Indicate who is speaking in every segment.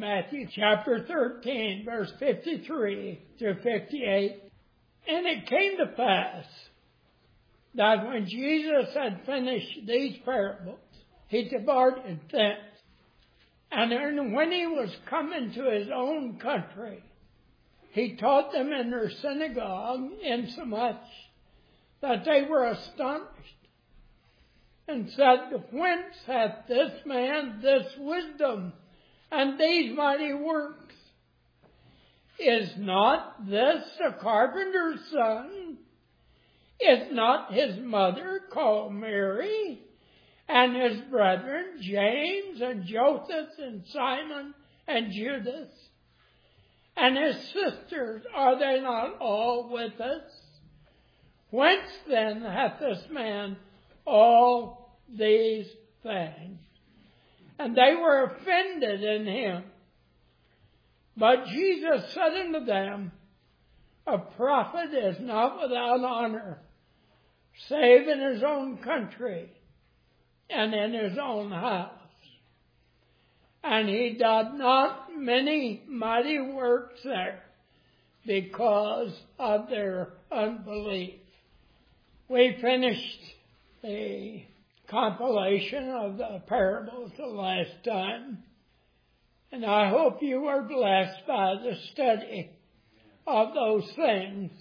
Speaker 1: Matthew chapter 13, verse 53 through 58. And it came to pass that when Jesus had finished these parables, he departed thence. And when he was come into his own country, he taught them in their synagogue, insomuch that they were astonished, and said, Whence hath this man this wisdom and these mighty works? Is not this the carpenter's son? Is not his mother called Mary, and his brethren James and Joseph and Simon and Judas? And his sisters, are they not all with us? Whence then hath this man all these things? And they were offended in him. But Jesus said unto them, A prophet is not without honor, save in his own country and in his own house. And he did not many mighty works there because of their unbelief. We finished the compilation of the parables the last time, and I hope you were blessed by the study of those things.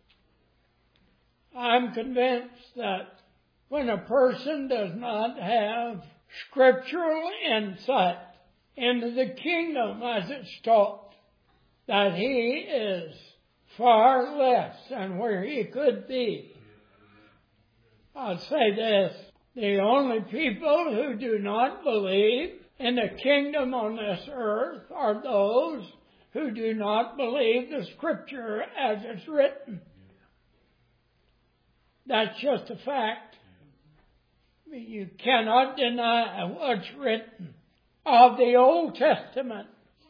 Speaker 1: I'm convinced that when a person does not have scriptural insight into the kingdom as it's taught, that he is far less than where he could be. I'll say this, the only people who do not believe in the kingdom on this earth are those who do not believe the scripture as it's written. That's just a fact. You cannot deny what's written. Of the Old Testament,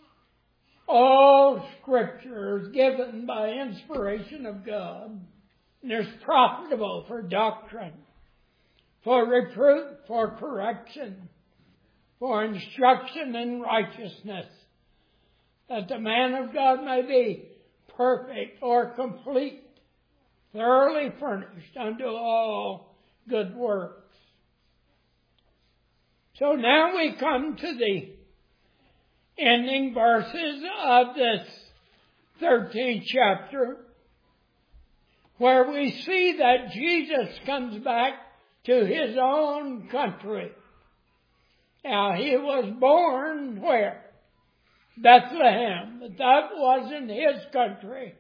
Speaker 1: all scripture is given by inspiration of God, and is profitable for doctrine, for reproof, for correction, for instruction in righteousness, that the man of God may be perfect or complete, thoroughly furnished unto all good works. So now we come to the ending verses of this 13th chapter, where we see that Jesus comes back to his own country. Now, he was born where? Bethlehem, but that wasn't his country.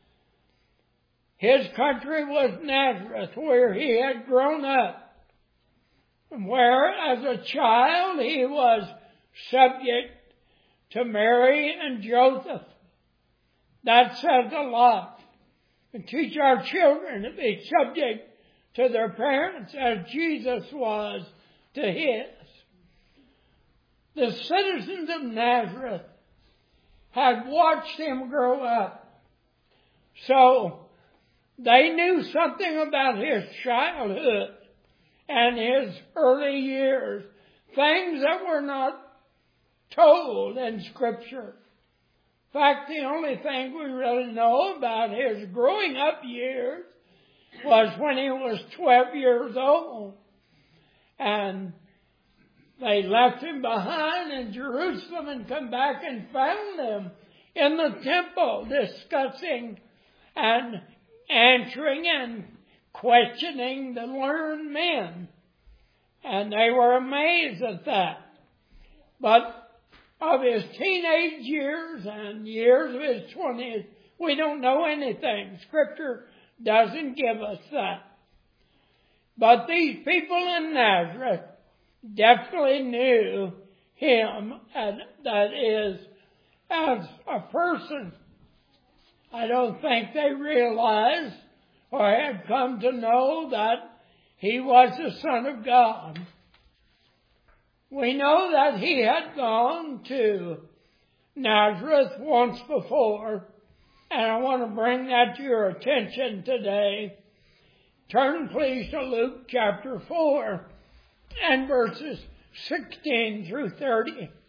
Speaker 1: His country was Nazareth, where he had grown up, and where as a child he was subject to Mary and Joseph. That says a lot. And teach our children to be subject to their parents as Jesus was to his. The citizens of Nazareth had watched him grow up. So they knew something about his childhood and his early years, things that were not told in Scripture. In fact, the only thing we really know about his growing up years was when he was 12 years old. And they left him behind in Jerusalem and come back and found him in the temple discussing and answering and questioning the learned men. And they were amazed at that. But of his teenage years and years of his 20s, we don't know anything. Scripture doesn't give us that. But these people in Nazareth definitely knew him, and that is, as a person. I don't think they realized or had come to know that he was the Son of God. We know that he had gone to Nazareth once before, and I want to bring that to your attention today. Turn please to Luke chapter 4 and verses 16 through 30.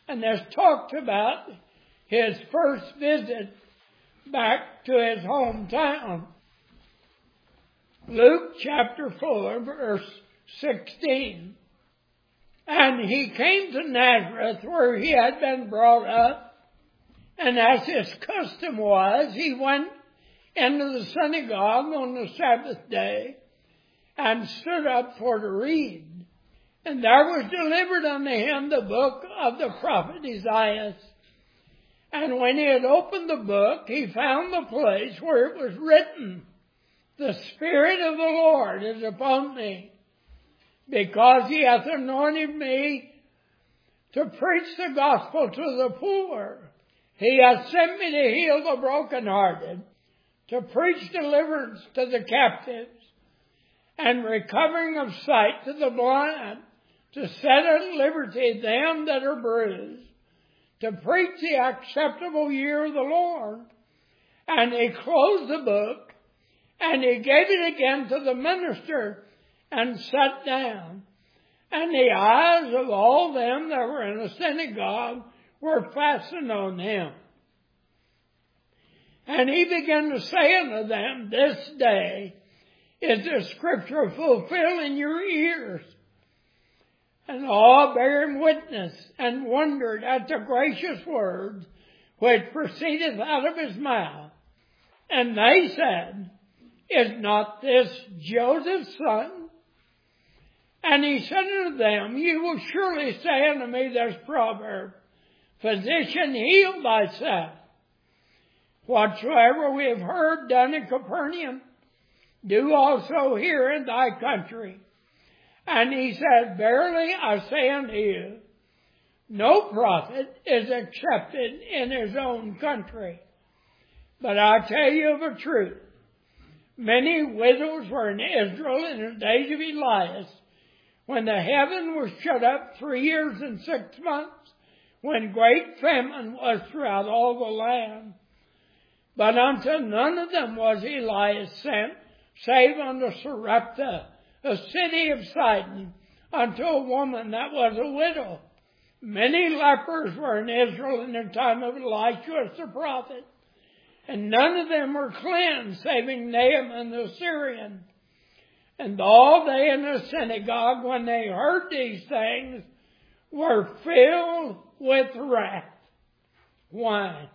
Speaker 1: And there's talked about his first visit back to his hometown. Luke chapter 4, verse 16. And he came to Nazareth, where he had been brought up. And as his custom was, he went into the synagogue on the Sabbath day and stood up for to read. And there was delivered unto him the book of the prophet Isaiah. And when he had opened the book, he found the place where it was written, The Spirit of the Lord is upon me, because he hath anointed me to preach the gospel to the poor. He hath sent me to heal the brokenhearted, to preach deliverance to the captives, and recovering of sight to the blind, to set at liberty them that are bruised, to preach the acceptable year of the Lord. And he closed the book, and he gave it again to the minister, and sat down. And the eyes of all them that were in the synagogue were fastened on him. And he began to say unto them, This day is the scripture fulfilled in your ears. And all bare him witness, and wondered at the gracious words which proceedeth out of his mouth. And they said, Is not this Joseph's son? And he said unto them, You will surely say unto me this proverb, Physician, heal thyself. Whatsoever we have heard done in Capernaum, do also here in thy country. And he said, Verily I say unto you, no prophet is accepted in his own country. But I tell you of a truth, many widows were in Israel in the days of Elias, when the heaven was shut up 3 years and 6 months, when great famine was throughout all the land. But unto none of them was Elias sent, save unto Sarepta, a city of Sidon, unto a woman that was a widow. Many lepers were in Israel in the time of Elisha the prophet, and none of them were cleansed, saving Naaman the Syrian. And all they in the synagogue, when they heard these things, were filled with wrath. Why?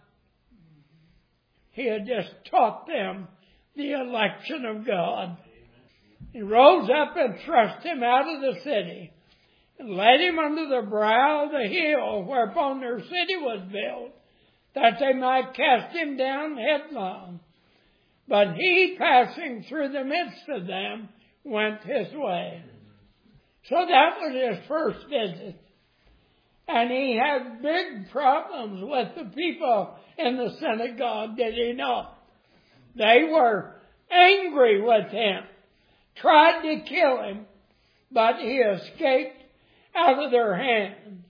Speaker 1: He had just taught them the election of God. He rose up and thrust him out of the city, and led him under the brow of the hill whereupon their city was built, that they might cast him down headlong. But he, passing through the midst of them, went his way. So that was his first visit. And he had big problems with the people in the synagogue, did he not? They were angry with him, tried to kill him, but he escaped out of their hands.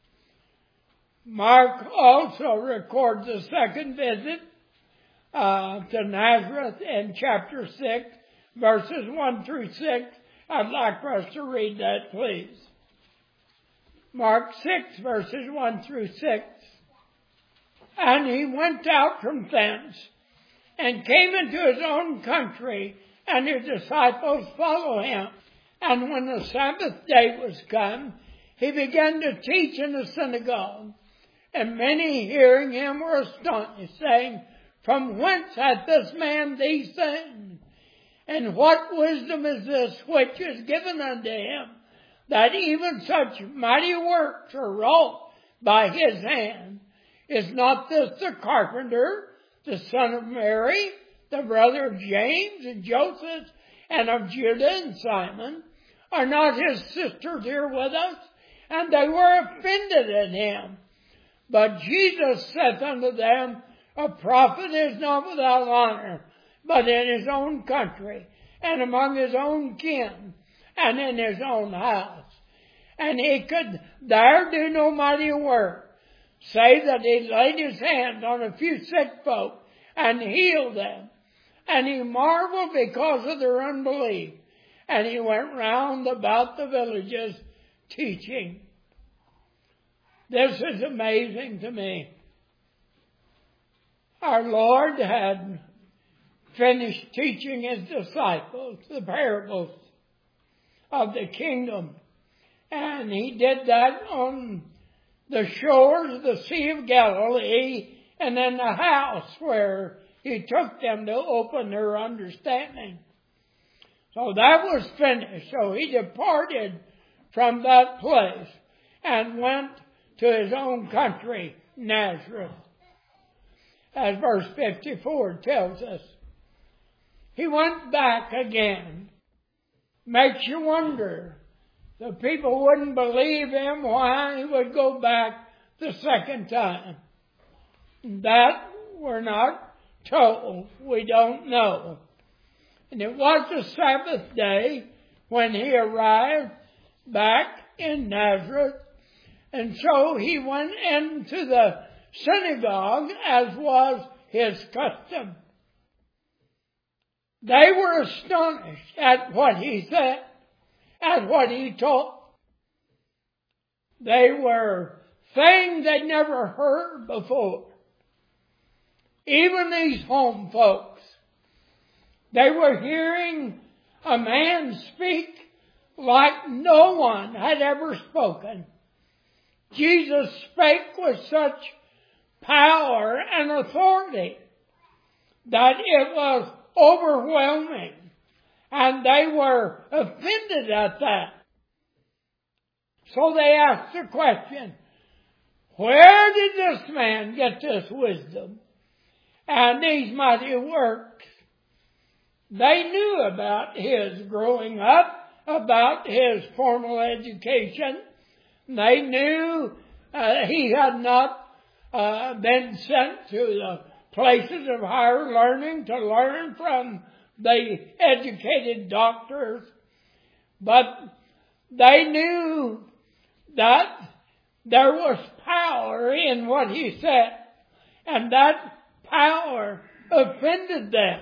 Speaker 1: Mark also records a second visit to Nazareth in chapter 6, verses 1 through 6. I'd like for us to read that, please. Mark 6, verses 1 through 6. And he went out from thence, and came into his own country, and his disciples followed him. And when the Sabbath day was come, he began to teach in the synagogue. And many hearing him were astonished, saying, From whence hath this man these things? And what wisdom is this which is given unto him, that even such mighty works are wrought by his hand? Is not this the carpenter, the son of Mary, the brother of James and Joseph, and of Judah and Simon? Are not his sisters here with us? And they were offended at him. But Jesus saith unto them, A prophet is not without honor, but in his own country, and among his own kin, and in his own house. And he could there do no mighty work, save that he laid his hand on a few sick folk, and healed them. And he marveled because of their unbelief. And he went round about the villages teaching. This is amazing to me. Our Lord had finished teaching His disciples the parables of the kingdom. And He did that on the shores of the Sea of Galilee and in the house where He took them to open their understanding. So that was finished. So He departed from that place and went to His own country, Nazareth. As verse 54 tells us. He went back again. Makes you wonder. The people wouldn't believe Him. Why He would go back the second time? That we're not told. We don't know. And it was the Sabbath day when He arrived back in Nazareth. And so He went into the synagogue as was His custom. They were astonished at what He said, at what He taught. They were things they'd never heard before. Even these home folks, they were hearing a man speak like no one had ever spoken. Jesus spake with such power and authority that it was overwhelming, and they were offended at that. So they asked the question, where did this man get this wisdom and these mighty works? They knew about his growing up, about his formal education. They knew he had not been sent to the places of higher learning to learn from the educated doctors. But they knew that there was power in what He said, and that power offended them.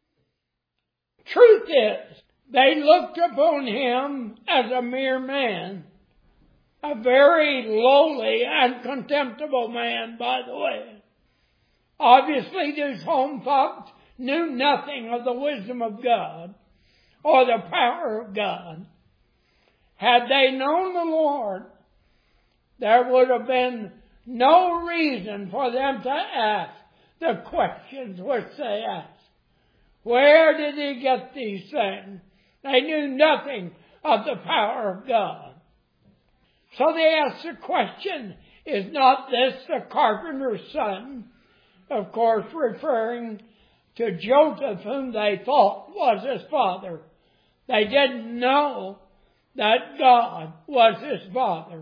Speaker 1: Truth is, they looked upon Him as a mere man, a very lowly and contemptible man, by the way. Obviously, these home folks knew nothing of the wisdom of God or the power of God. Had they known the Lord, there would have been no reason for them to ask the questions which they asked. Where did He get these things? They knew nothing of the power of God. So they asked the question, is not this the carpenter's son? Of course, referring to Joseph, whom they thought was his father. They didn't know that God was his father.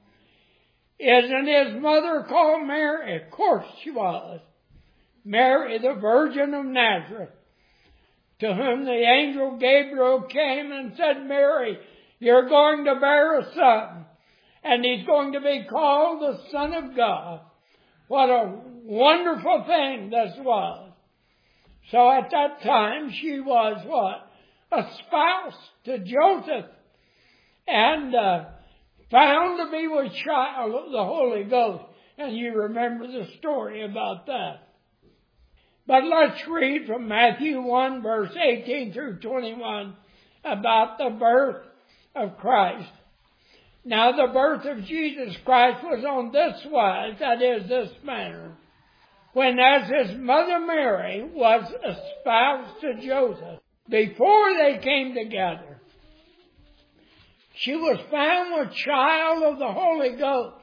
Speaker 1: Isn't his mother called Mary? Of course she was. Mary, the Virgin of Nazareth, to whom the angel Gabriel came and said, Mary, you're going to bear a son, and he's going to be called the Son of God. What a wonderful thing this was. So at that time she was what? A spouse to Joseph, and found to be with child of the Holy Ghost. And you remember the story about that. But let's read from Matthew 1, verse 18 through 21 about the birth of Christ. Now the birth of Jesus Christ was on this wise, that is, this manner. When as his mother Mary was espoused to Joseph, before they came together, she was found with child of the Holy Ghost.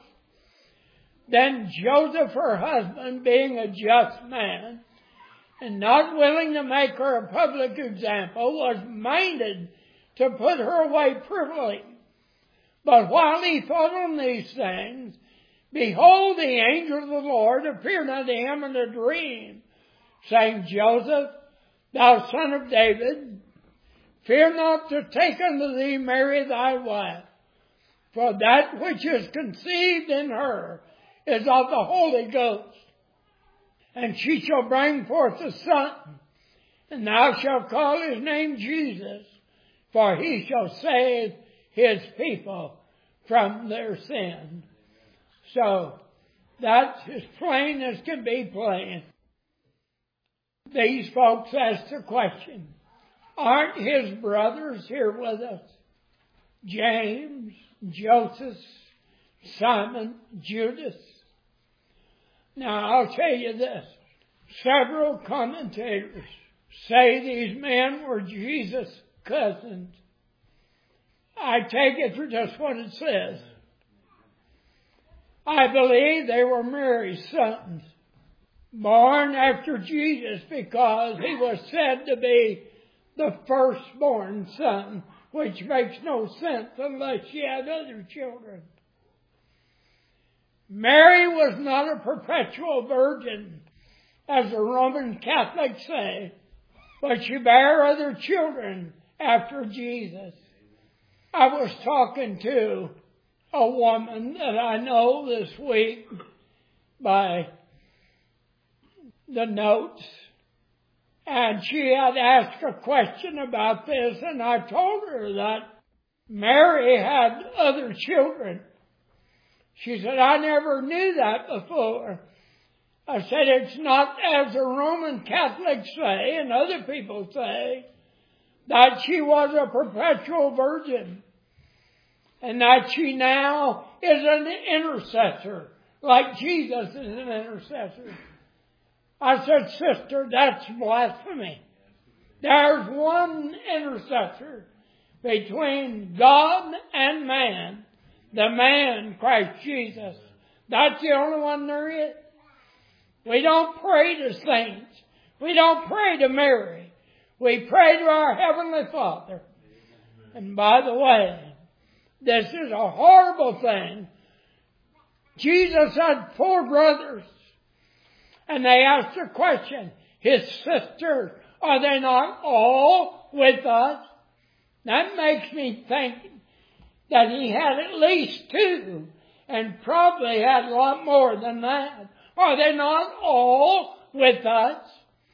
Speaker 1: Then Joseph, her husband, being a just man, and not willing to make her a public example, was minded to put her away privily. But while he thought on these things, behold, the angel of the Lord appeared unto him in a dream, saying, Joseph, thou son of David, fear not to take unto thee Mary thy wife, for that which is conceived in her is of the Holy Ghost. And she shall bring forth a son, and thou shalt call his name Jesus, for he shall save his people from their sin. So that's as plain as can be plain. These folks asked the question, aren't his brothers here with us? James, Joseph, Simon, Judas. Now I'll tell you this. Several commentators say these men were Jesus' cousins. I take it for just what it says. I believe they were Mary's sons, born after Jesus because he was said to be the firstborn son, which makes no sense unless she had other children. Mary was not a perpetual virgin, as the Roman Catholics say, but she bare other children after Jesus. I was talking to a woman that I know this week by the notes, and she had asked a question about this, and I told her that Mary had other children. She said, I never knew that before. I said, it's not as the Roman Catholics say and other people say, that she was a perpetual virgin and that she now is an intercessor, like Jesus is an intercessor. I said, sister, that's blasphemy. There's one intercessor between God and man, the man, Christ Jesus. That's the only one there is. We don't pray to saints. We don't pray to Mary. We pray to our Heavenly Father. And by the way, this is a horrible thing. Jesus had 4 brothers. And they asked the question, his sisters, are they not all with us? That makes me think that he had at least 2 and probably had a lot more than that. Are they not all with us?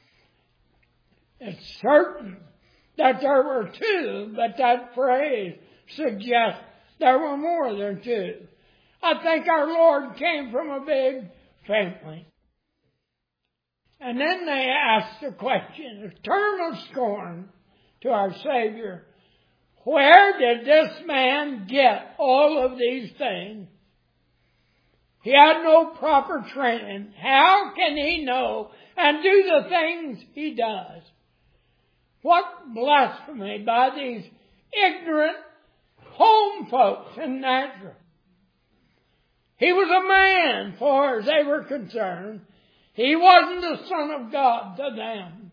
Speaker 1: It's certain that there were 2, but that phrase suggests there were more than 2. I think our Lord came from a big family. And then they asked the question, a term of scorn to our Savior. Where did this man get all of these things? He had no proper training. How can he know and do the things he does? What blasphemy by these ignorant home folks in Nazareth. He was a man, far as they were concerned. He wasn't the Son of God to them.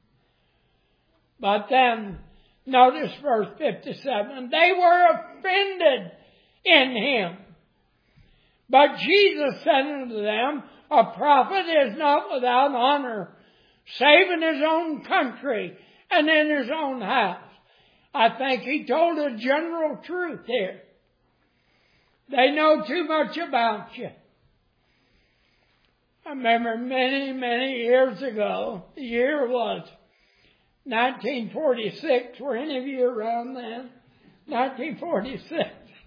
Speaker 1: But then, notice verse 57. They were offended in him. But Jesus said unto them, a prophet is not without honor, save in his own country and in his own house. I think he told a general truth here. They know too much about you. I remember many, many years ago, the year was 1946. Were any of you around then? 1946.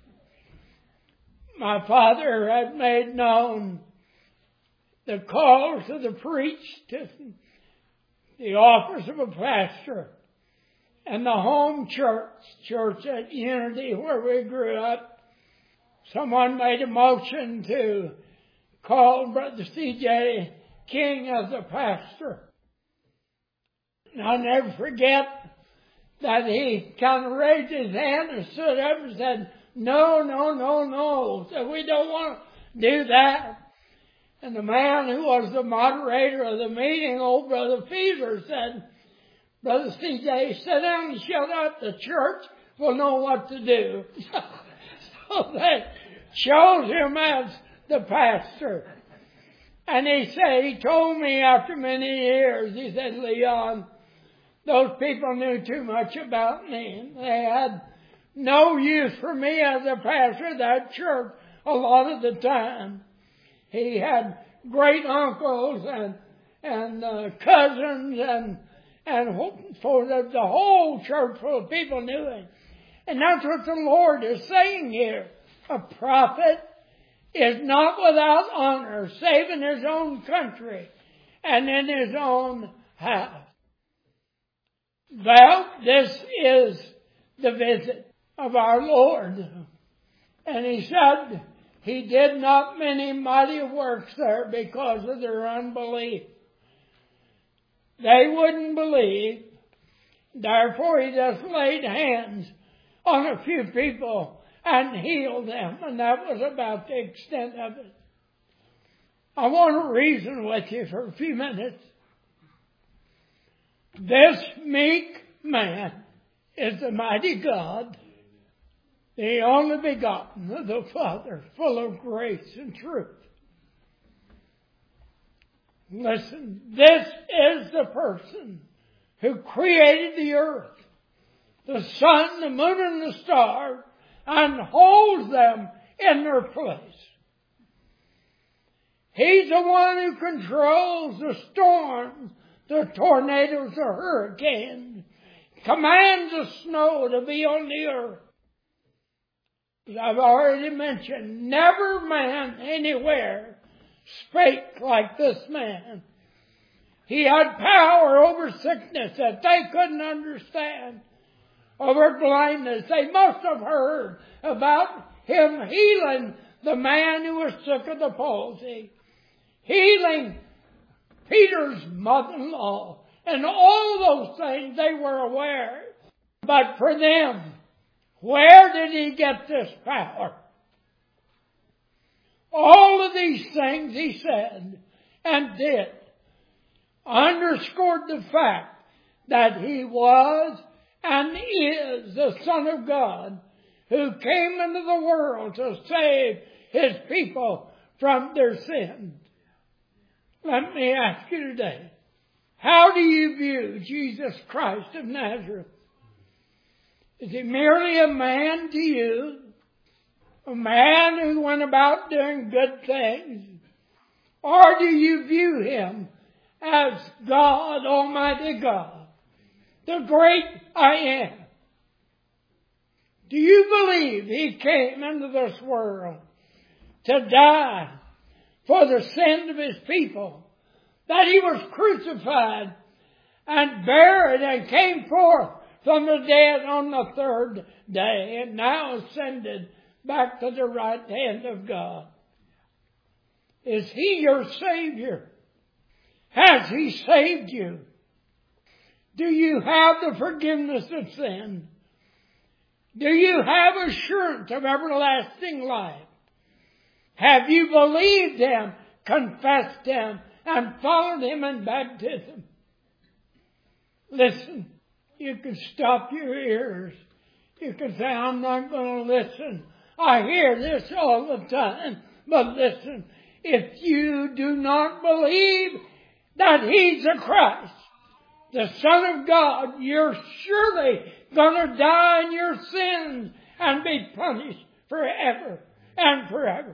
Speaker 1: My father had made known the call to the priest, to the office of a pastor, and the home church at Unity where we grew up. Someone made a motion to call Brother C.J. King as the pastor. And I'll never forget that he kind of raised his hand and stood up and said, no. So we don't want to do that. And the man who was the moderator of the meeting, old Brother Fever, said, Brother C.J., sit down and shut up. The church will know what to do. So they chose him as the pastor. And he told me after many years, he said, Leon, those people knew too much about me. They had no use for me as a pastor of that church a lot of the time. He had great uncles and cousins and for the whole church full of people knew him. And that's what the Lord is saying here. A prophet is not without honor, save in his own country and in his own house. Well, this is the visit of our Lord. And he said he did not many mighty works there because of their unbelief. They wouldn't believe. Therefore, he just laid hands on a few people and healed them. And that was about the extent of it. I want to reason with you for a few minutes. This meek man is the mighty God, the only begotten of the Father, full of grace and truth. Listen, this is the person who created the earth, the sun, the moon, and the stars, and holds them in their place. He's the one who controls the storms, the tornadoes, the hurricanes, commands the snow to be on the earth. As I've already mentioned, never man anywhere spake like this man. He had power over sickness that they couldn't understand, over blindness. They must have heard about him healing the man who was sick of the palsy, healing Peter's mother-in-law, and all those things they were aware. But for them, where did he get this power? All of these things he said and did underscored the fact that he was and is the Son of God who came into the world to save his people from their sins. Let me ask you today, how do you view Jesus Christ of Nazareth? Is he merely a man to you? A man who went about doing good things? Or do you view him as God, Almighty God, the great I am? Do you believe he came into this world to die for the sins of his people? That he was crucified and buried and came forth from the dead on the third day and now ascended back to the right hand of God? Is he your Savior? Has he saved you? Do you have the forgiveness of sin? Do you have assurance of everlasting life? Have you believed him, confessed him, and followed him in baptism? Listen, you can stop your ears. You can say, I'm not going to listen. I hear this all the time. But listen, if you do not believe that he's the Christ, the Son of God, you're surely going to die in your sins and be punished forever and forever.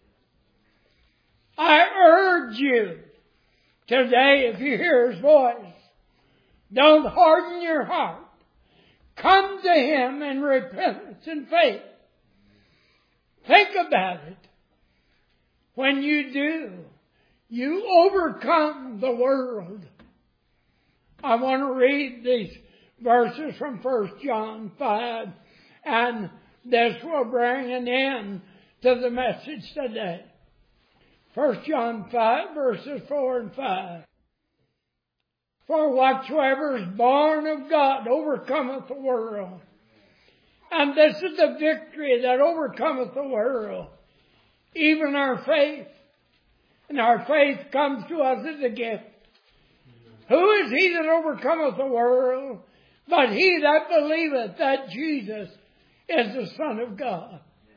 Speaker 1: I urge you today, if you hear his voice, don't harden your heart. Come to him in repentance and faith. Think about it. When you do, you overcome the world. I want to read these verses from 1 John 5, and this will bring an end to the message today. 1 John 5, verses 4 and 5. For whatsoever is born of God overcometh the world. And this is the victory that overcometh the world, even our faith. And our faith comes to us as a gift. Who is he that overcometh the world? But he that believeth that Jesus is the Son of God.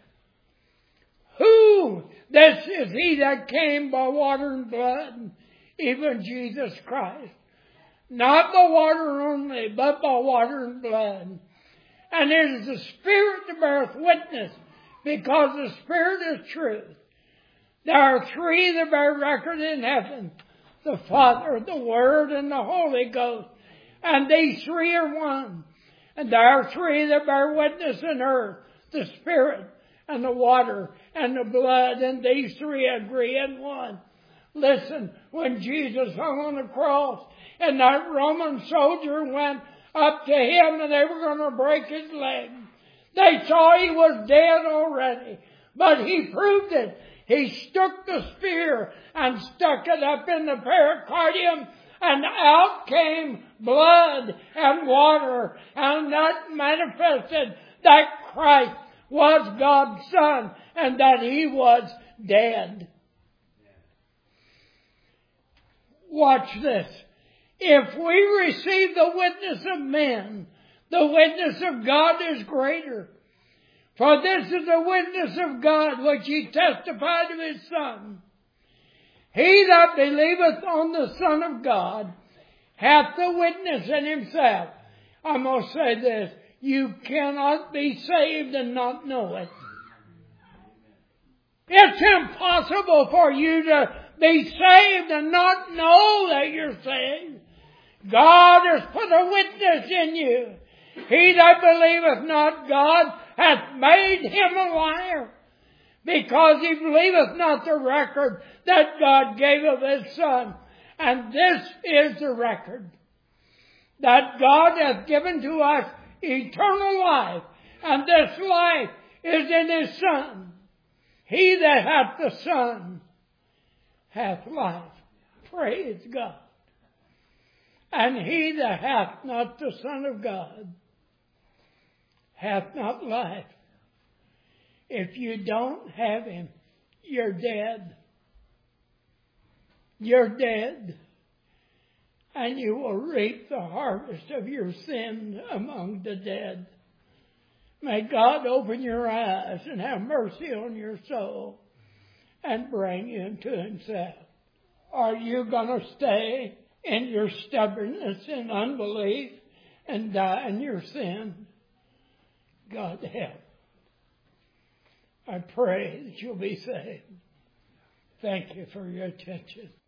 Speaker 1: Who? This is he that came by water and blood, even Jesus Christ. Not by water only, but by water and blood. And it is the Spirit that beareth witness, because the Spirit is truth. There are three that bear record in heaven: the Father, the Word, and the Holy Ghost. And these three are one. And there are three that bear witness in earth: the Spirit and the water and the blood, and these three agree in one. Listen, when Jesus hung on the cross and that Roman soldier went up to him and they were going to break his leg, they saw he was dead already. But he proved it. He stuck the spear and stuck it up in the pericardium, and out came blood and water, and that manifested that Christ was God's Son and that He was dead. Watch this. If we receive the witness of men, the witness of God is greater. For this is the witness of God which He testified of His Son. He that believeth on the Son of God hath the witness in himself. I must say this. You cannot be saved and not know it. It's impossible for you to be saved and not know that you're saved. God has put a witness in you. He that believeth not God hath made him a liar, because he believeth not the record that God gave of His Son. And this is the record, that God hath given to us eternal life, and this life is in His Son. He that hath the Son hath life. Praise God. And he that hath not the Son of God hath not life. If you don't have Him, you're dead. You're dead. And you will reap the harvest of your sin among the dead. May God open your eyes and have mercy on your soul and bring you into Himself. Are you going to stay in your stubbornness and unbelief and die in your sin? God help. I pray that you'll be saved. Thank you for your attention.